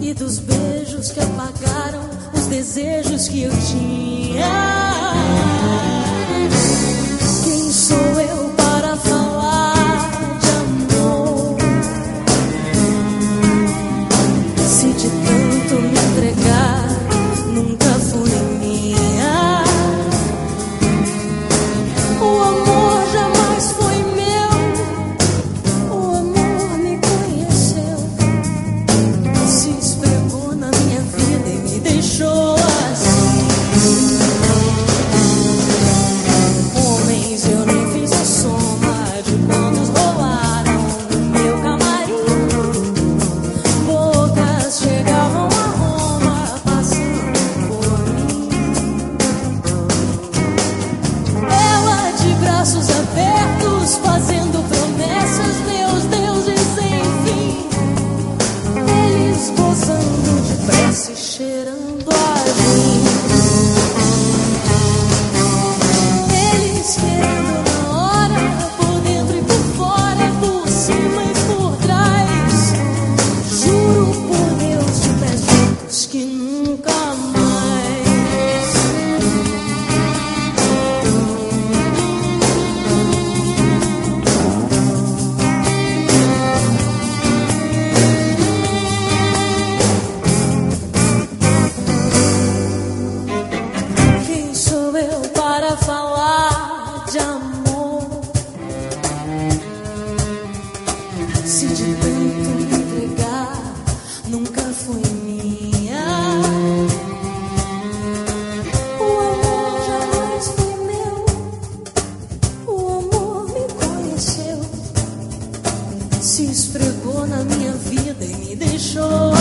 e dos beijos que apagaram os desejos que eu tinha. Quem sou eu para falar de amor? Se de tanto me entregar nunca fui minha. O amor jamais foi meu. O amor me conheceu, se esfregou na minha vida e me deixou assim. Homens, eu nem fiz a soma de quantos rolaram no meu camarim. Bocas chegavam a Roma, passando por mim. Ela de braços abertos, fazendo promessas, meus deuses sem fim. Eles gozando depressa e cheirando a gin. Eles querendo na hora, por dentro e por fora, por cima e por trás. Juro por Deus de pés juntos que nunca mais. Quem sou eu para falar de amor? Se de tanto me entregar nunca foi minha. O amor jamais foi meu. O amor me conheceu, se esfregou na minha vida e me deixou